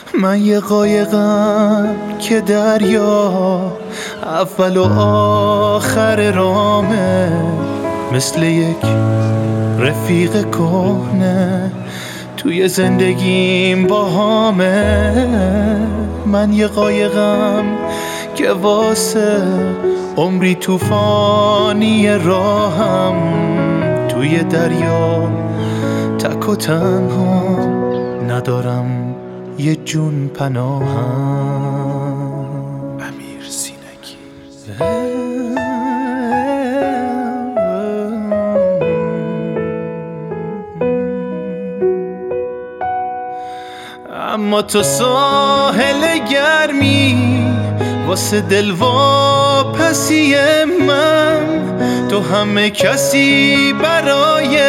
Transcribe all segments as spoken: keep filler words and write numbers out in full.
من یه قایقم که دریا اول و آخر رامه، مثل یک رفیق کهنه توی زندگیم باهامه. من یه قایقم که واسه عمری طوفانی راهم، توی دریا تک و تنها ندارم یه جون پناهم. امیر سینگی. اما تو ساحل گرمی واسه دلواپسی من، تو همه کسی برای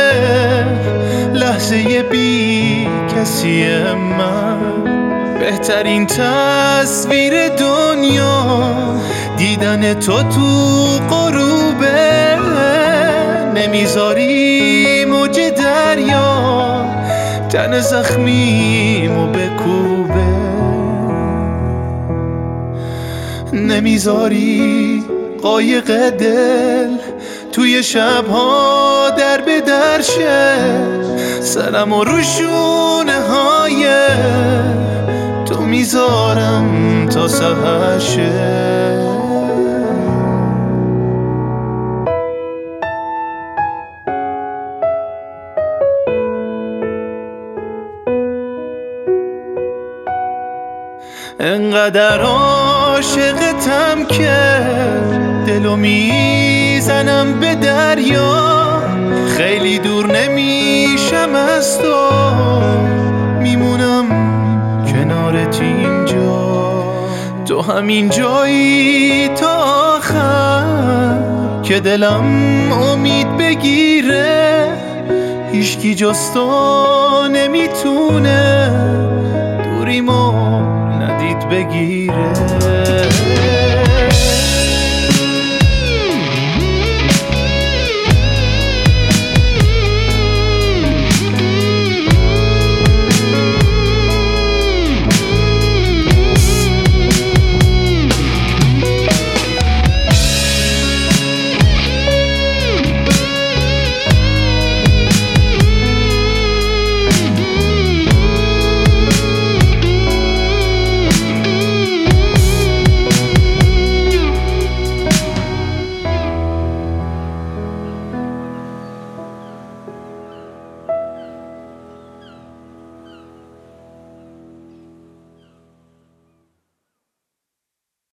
لحظه بی کسی من. بهترین تصویر دنیا دیدن تو تو غروبه، نمیذاری موج دریا تن زخمیمو بکوبه، نمیذاری قایق دل توی شبها در به در شه، سرمو رو شونه های تو میذارم تا سحر شه. انقدر عاشقتم که دلو میزنم به دریا، خیلی دور نمیشم از تو، میمونم کنارت اینجا. تو همین جایی تا آخر که دلم امید بگیره، هیچکی جز تو نمیتونه دوریمو ندید بگیره.